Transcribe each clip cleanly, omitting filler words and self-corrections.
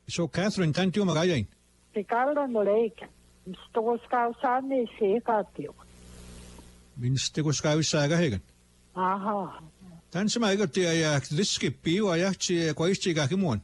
So Catherine, tanti umagayain. Pikallan lake. Stoskausanni siikatio. Minste kuskaussaaga hegan. Aha. Tän sama egotti ja riskippi ja jahti koistiga kimuan.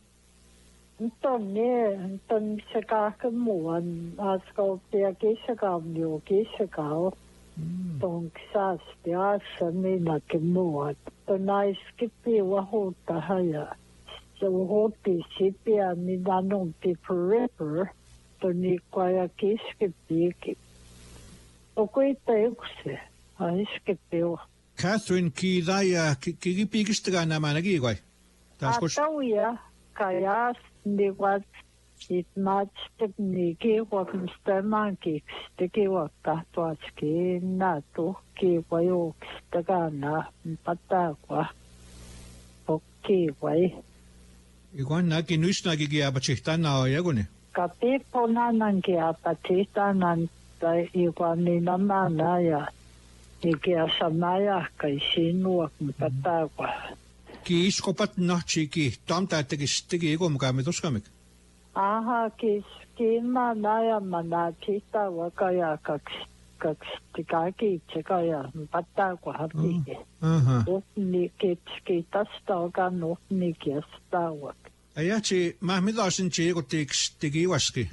Ton sekaakemuan askopia kisakaamniu kisakao. Ton ksasti asamina kemuan. Ton aiskippi wahuutta haja. Se wahuutti sipia minanumpi forever. Ton ikkoja kiskippiikin. Okuita yksi. Aiskippiu. Catherine kiidaya kikipikistäkään nämä näkiikoi. Atauja kajas nivat it matchtek nikiwakmstamanki tekiwakahtuatski natukiwayukstakana patakwa okkiwai. Ikuan näki nysnäki kiapatsihtanna on jakuni. Kapiponanan kiapatsihtanan tai ikuan ninamana ja ikiasamaya kai sinua patakwa. Kiiskopat nahtsiki tamtaattekistiki ikumkaamme tuskamik. Aha, kiima najamana tita wakaya kaksi tsekaya patakwa hapike. Upni kitasta okan upni kiastawak. Ajatsi, mä millaisen tsiikuttiksi tiki iwaski?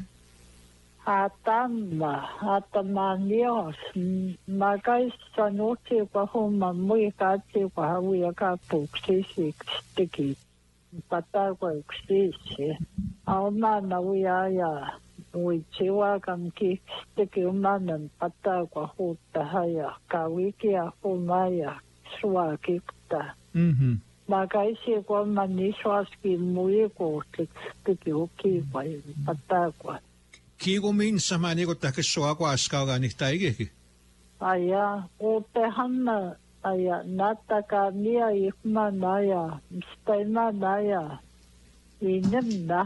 Atama nios. Mä kaissa nuhti humma mui katsi havuja kapuksisi teki. Patakwa yksisi. Aumana uja uitsiwakan teki umanan patakwa huutta haja. Kawikia humaya sua kikta. Mä kaisi kumma niswaski mui kuhtiksi teki ukiivai patakwa. Kiiku minsa mä niinku tähkä suakua askaukaa nihtä ikikin. Aja, uutehanna aja, nattaka nia ihman aja, mstaiman aja, inemna.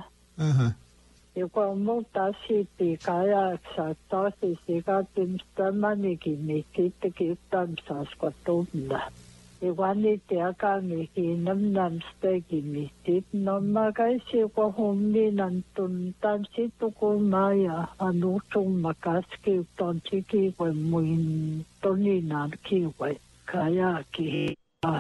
Joka muuta siipi kajaksa, tosi sikati mstamanikin, niin kittekin yttämsasko tunna. Joka niitä akamikin namnamstekin, niin no mä kaisi joka humminan tuntan situkumaa ja anusumma kaskiuton sikivoin muin toninan kivoin kajaki.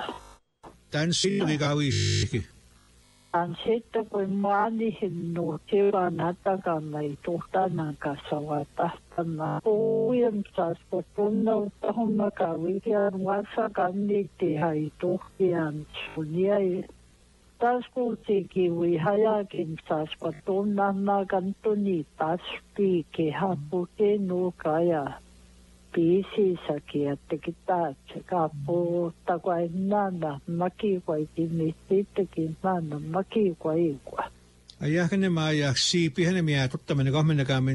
Tän silti kauiski. Tän sitten kun maanihin nuutiva natakanna ei tuhtanan kanssa vaatahtana. Puhujemsas kun tunnoutta homma kavikian vasakan niitti hai tuhkian suljai. Taas kuultikin voi hajakin saas kun tunnanna kantuni paspiike hapuke nuka ja piisisäkin, että kitäätsä kapuutta kun ei nana makikuaikin, niin sittenkin nana makikuaikua. Ajahkane mä ajah siipi hänen tuttaminen kahmennekaan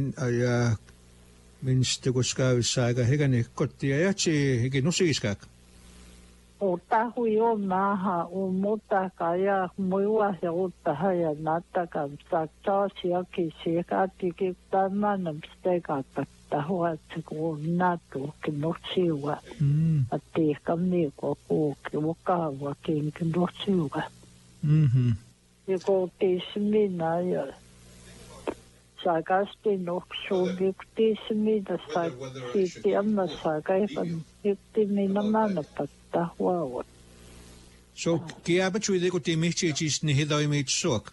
minstä kuskaavissa aika hekäni kotti ja jatsi hekin nusiiskääk. Uutta hui on maahan, mutta kaja muilla ja uutta haja nattakan saktaa sielläkin sielläkin tämän steikata huolta kun natuukin nusiua. Atiikam niinku kuuki mukavakin nusiua. Ja kuultiin minä ja saakasti noksuun yktiin minä saakasti amma saakaivan yktiin minä mannapatta huolet. So kiäpä tjuidi kun tiimihti siis niin hidoimit suok.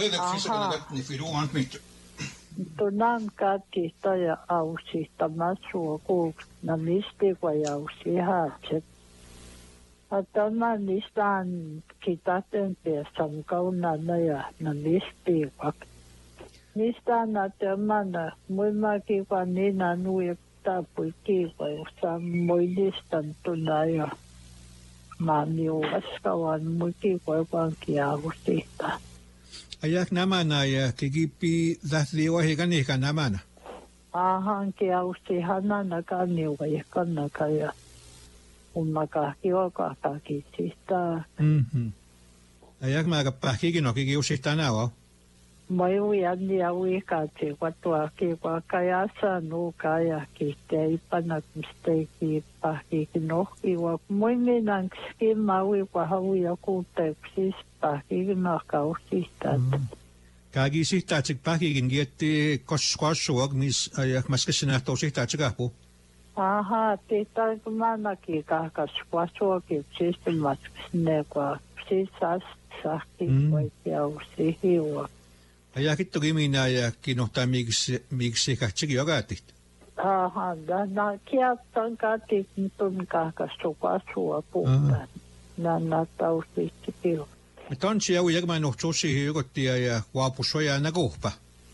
Tunan kattista ja ausista masua kuuksena mistiko ja ausi haatset. Tämä nistaan kitaten piesam kaunana ja na mistiivak. Nistaan tämän muimakin vaan niin nuijektaa puikiva, jossa muistan tunna ja maamiuvaskavan muikiva vaan kiavustista. Ajak nämänä ja kikipi lähti ohikan ihkan nämänä. Ahan kiavusti hanana kanniuva ja kannaka ja ummakakin olkahtakin siitä. Ajak mä aika pähkikin okikin usihtaa näo. Moi ujan ja uikatsi, kun tuokin vaikka jassa nuukaa ja kihtei panakmisteikin pähkikin ohkiva. Moi minäksikin mä uikwa hauja kuuteeksista pähkikin nahkausista. Kagi sihtaatzik pakikin kietti kossuak, mis maskassinahtou sihtaatsikahpu. Aha, tihtaa kun manakin kahkas kuasuakin sistematskisneekua. Sisas sahki vaikeusi hiua. Ja kittokin minä ja kinohtaa miksi kahtsiki jokaatit. Aha, na kiattan katit tun kahkas kuasua puhutaan. Nänä taustisti pilu. Tansi jau jäkmään nohtsuusi hiukottia ja kuapussoja näkuhpa.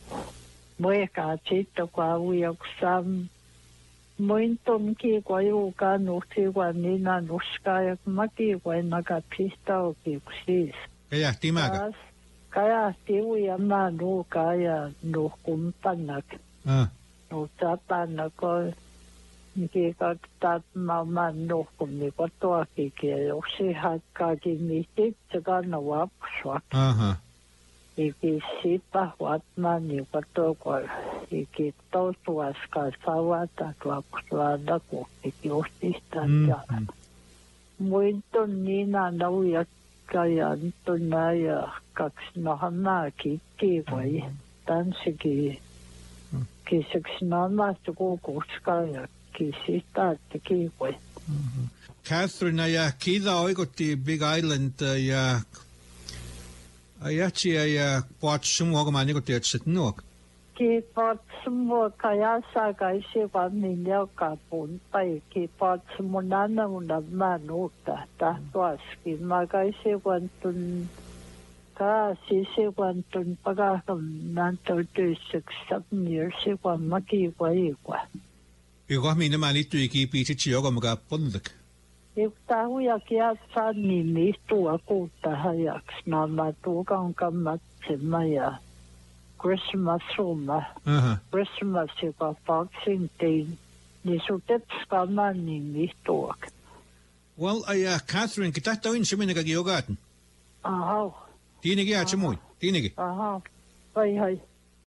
Moika sitten kuavujoksam. Moin ton kiikua juukaa nuhtiikua nina nuskaa ja makiikua naka pistaukiuksis. Kajahti mäkä? Kajahti uja maa nuukaa ja nuhkumpannak. Nuhtapannak on kiikat tatmaamaan nuhkumni kotoakikin. Joksi hakkaakin niitä se kanna vapsuak. Iki sipa huatmaan niin kotoa. Iki totuaskaan savata vapsuada kuhti juhtistaan ja. Muinton niina nauja kajantuna ja kaksi nohamaa kittiivoi. Tanssikin. Kiseksi naamasta kuukuskaa ja kisistaatte kiivoi. Catherine ja Kida oikotti Big Island ja ajatsia ja puhutsumua, kun mä niin kuin tiedät, nuok. Kiiputsumua kajassa kaisivan niin joka puntai. Kiiputsumun annauna mä nuutta tahtoaskin. Mä kaisivan tun kaasivan tun pakahkan näyttäytyiseksi sapnirsivan makivaikua. Joka minä mä liittyi kiipiitsit joka mukaan pontak. Yhtä hujakia sanni mihtua kuutta hajaksi. Nämä tuukan kammatsema ja Christmas-rumma. Christmas, joka Boxing Day. Niin sun tepskaman niin mihtuak. Well, Catherine, kitahta on se minäkäkin jokaatin. Aha. Tiinikin jäätsä mui. Tiinikin. Aha. Vai hai.